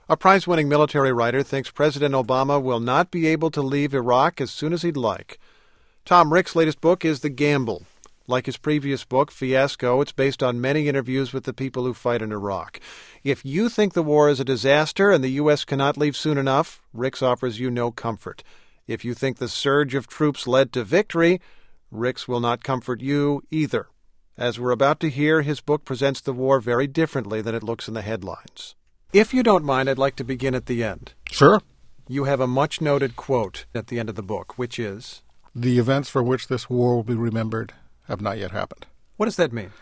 A prize-winning military writer thinks President Obama will not be able to leave Iraq as soon as he'd like. Tom Rick's latest book is The Gamble. Like his previous book, Fiasco, it's based on many interviews with the people who fight in Iraq. If you think the war is a disaster and the U.S. cannot leave soon enough, Rick's offers you no comfort. If you think the surge of troops led to victory, Rick's will not comfort you either. As we're about to hear, his book presents the war very differently than it looks in the headlines. If you don't mind, I'd like to begin at the end. Sure. You have a much-noted quote at the end of the book, which is, "The events for which this war will be remembered have not yet happened." What does that mean?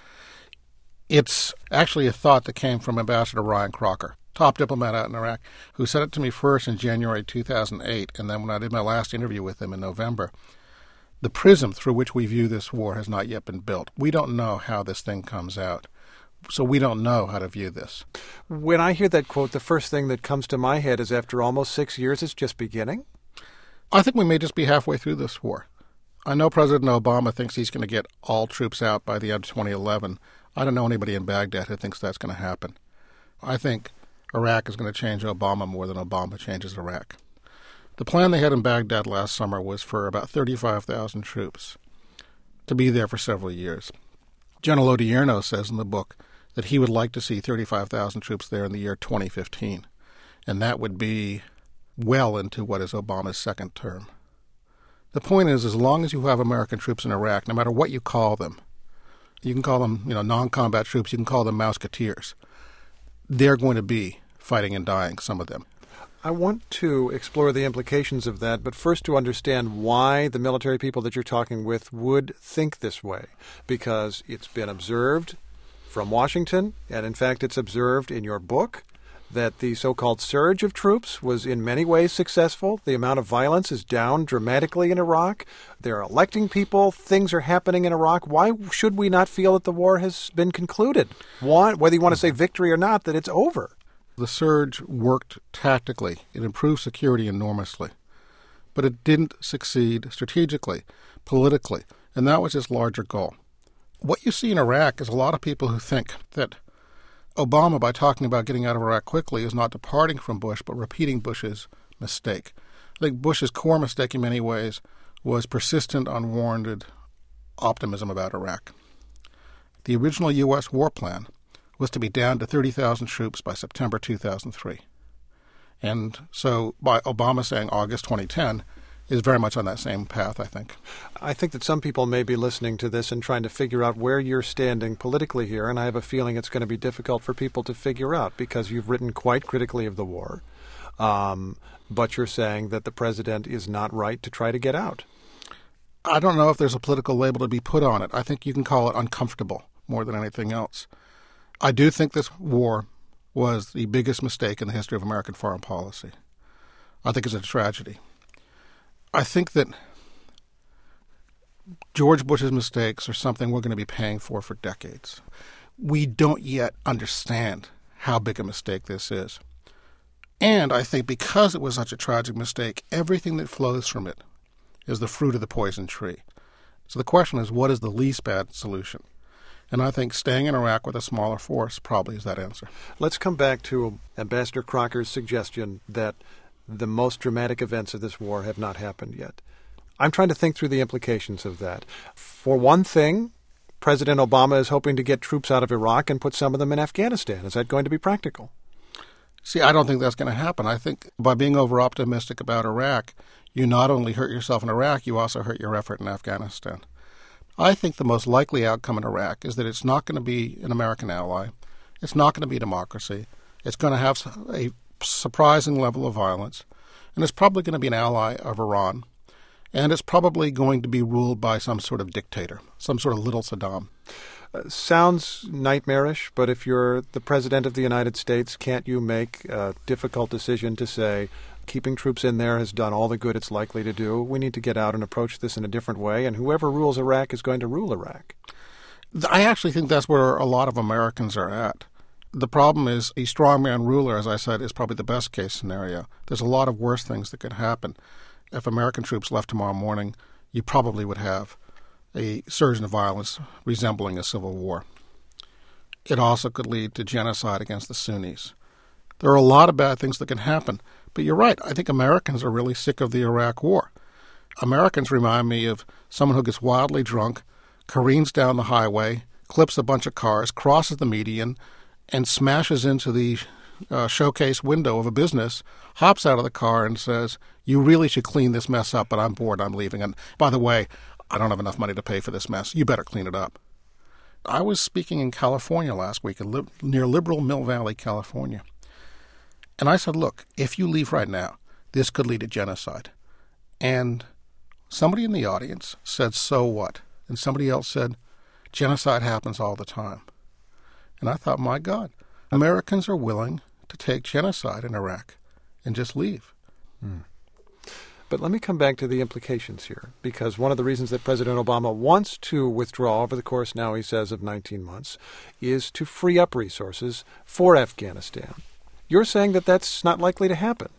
It's actually a thought that came from Ambassador Ryan Crocker, top diplomat out in Iraq, who said it to me first in January 2008, and then when I did my last interview with him in November. The prism through which we view this war has not yet been built. We don't know how this thing comes out, so we don't know how to view this. When I hear that quote, the first thing that comes to my head is after almost 6 years, it's just beginning? I think we may just be halfway through this war. I know President Obama thinks he's going to get all troops out by the end of 2011. I don't know anybody in Baghdad who thinks that's going to happen. I think Iraq is going to change Obama more than Obama changes Iraq. The plan they had in Baghdad last summer was for about 35,000 troops to be there for several years. General Odierno says in the book that he would like to see 35,000 troops there in the year 2015, and that would be well into what is Obama's second term. The point is, as long as you have American troops in Iraq, no matter what you call them, you can call them, non-combat troops, you can call them Mouseketeers, they're going to be fighting and dying, some of them. I want to explore the implications of that, but first to understand why the military people that you're talking with would think this way, because it's been observed from Washington, and in fact it's observed in your book, that the so-called surge of troops was in many ways successful. The amount of violence is down dramatically in Iraq. They're electing people. Things are happening in Iraq. Why should we not feel that the war has been concluded? Whether you want to say victory or not, that it's over. The surge worked tactically. It improved security enormously. But it didn't succeed strategically, politically, and that was its larger goal. What you see in Iraq is a lot of people who think that Obama, by talking about getting out of Iraq quickly, is not departing from Bush, but repeating Bush's mistake. I think Bush's core mistake in many ways was persistent, unwarranted optimism about Iraq. The original U.S. war plan was to be down to 30,000 troops by September 2003. And so by Obama saying August 2010 is very much on that same path, I think. I think that some people may be listening to this and trying to figure out where you're standing politically here, and I have a feeling it's going to be difficult for people to figure out because you've written quite critically of the war, but you're saying that the president is not right to try to get out. I don't know if there's a political label to be put on it. I think you can call it uncomfortable more than anything else. I do think this war was the biggest mistake in the history of American foreign policy. I think it's a tragedy. I think that George Bush's mistakes are something we're going to be paying for decades. We don't yet understand how big a mistake this is. And I think because it was such a tragic mistake, everything that flows from it is the fruit of the poison tree. So the question is, what is the least bad solution? And I think staying in Iraq with a smaller force probably is that answer. Let's come back to Ambassador Crocker's suggestion that the most dramatic events of this war have not happened yet. I'm trying to think through the implications of that. For one thing, President Obama is hoping to get troops out of Iraq and put some of them in Afghanistan. Is that going to be practical? See, I don't think that's going to happen. I think by being over-optimistic about Iraq, you not only hurt yourself in Iraq, you also hurt your effort in Afghanistan. I think the most likely outcome in Iraq is that it's not going to be an American ally. It's not going to be a democracy. It's going to have a surprising level of violence. And it's probably going to be an ally of Iran. And it's probably going to be ruled by some sort of dictator, some sort of little Saddam. Sounds nightmarish, but if you're the President of the United States, can't you make a difficult decision to say, keeping troops in there has done all the good it's likely to do. We need to get out and approach this in a different way, and whoever rules Iraq is going to rule Iraq. I actually think that's where a lot of Americans are at. The problem is a strongman ruler, as I said, is probably the best case scenario. There's a lot of worse things that could happen. If American troops left tomorrow morning, you probably would have a surge in violence resembling a civil war. It also could lead to genocide against the Sunnis. There are a lot of bad things that can happen. But you're right. I think Americans are really sick of the Iraq War. Americans remind me of someone who gets wildly drunk, careens down the highway, clips a bunch of cars, crosses the median, and smashes into the showcase window of a business, hops out of the car and says, "You really should clean this mess up, but I'm bored, I'm leaving. And by the way, I don't have enough money to pay for this mess. You better clean it up." I was speaking in California last week, near Liberal Mill Valley, California. And I said, look, if you leave right now, this could lead to genocide. And somebody in the audience said, so what? And somebody else said, genocide happens all the time. And I thought, my God, Americans are willing to take genocide in Iraq and just leave. But let me come back to the implications here, because one of the reasons that President Obama wants to withdraw over the course, now he says, of 19 months, is to free up resources for Afghanistan. You're saying that that's not likely to happen.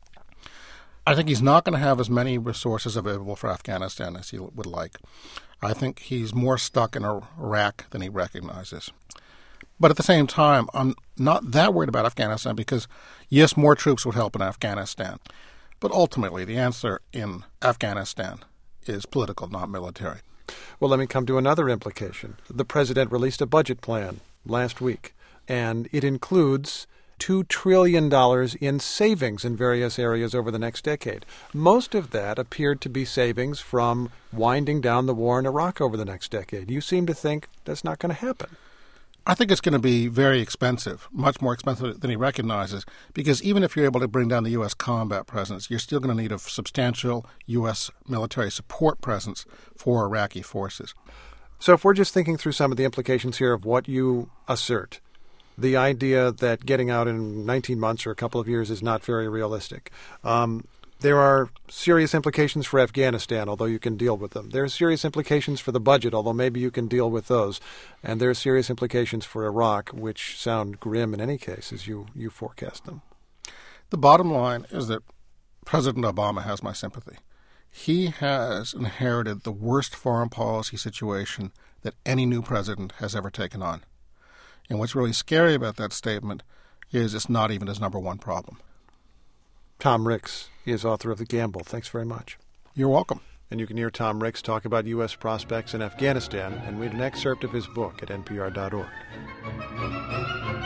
I think he's not going to have as many resources available for Afghanistan as he would like. I think he's more stuck in Iraq than he recognizes. But at the same time, I'm not that worried about Afghanistan because, yes, more troops would help in Afghanistan. But ultimately, the answer in Afghanistan is political, not military. Well, let me come to another implication. The president released a budget plan last week, and it includes $2 trillion in savings in various areas over the next decade. Most of that appeared to be savings from winding down the war in Iraq over the next decade. You seem to think that's not going to happen. I think it's going to be very expensive, much more expensive than he recognizes, because even if you're able to bring down the U.S. combat presence, you're still going to need a substantial U.S. military support presence for Iraqi forces. So if we're just thinking through some of the implications here of what you assert, the idea that getting out in 19 months or a couple of years is not very realistic. There are serious implications for Afghanistan, although you can deal with them. There are serious implications for the budget, although maybe you can deal with those. And there are serious implications for Iraq, which sound grim in any case as you forecast them. The bottom line is that President Obama has my sympathy. He has inherited the worst foreign policy situation that any new president has ever taken on. And what's really scary about that statement is it's not even his number one problem. Tom Ricks is author of The Gamble. Thanks very much. You're welcome. And you can hear Tom Ricks talk about U.S. prospects in Afghanistan and read an excerpt of his book at npr.org.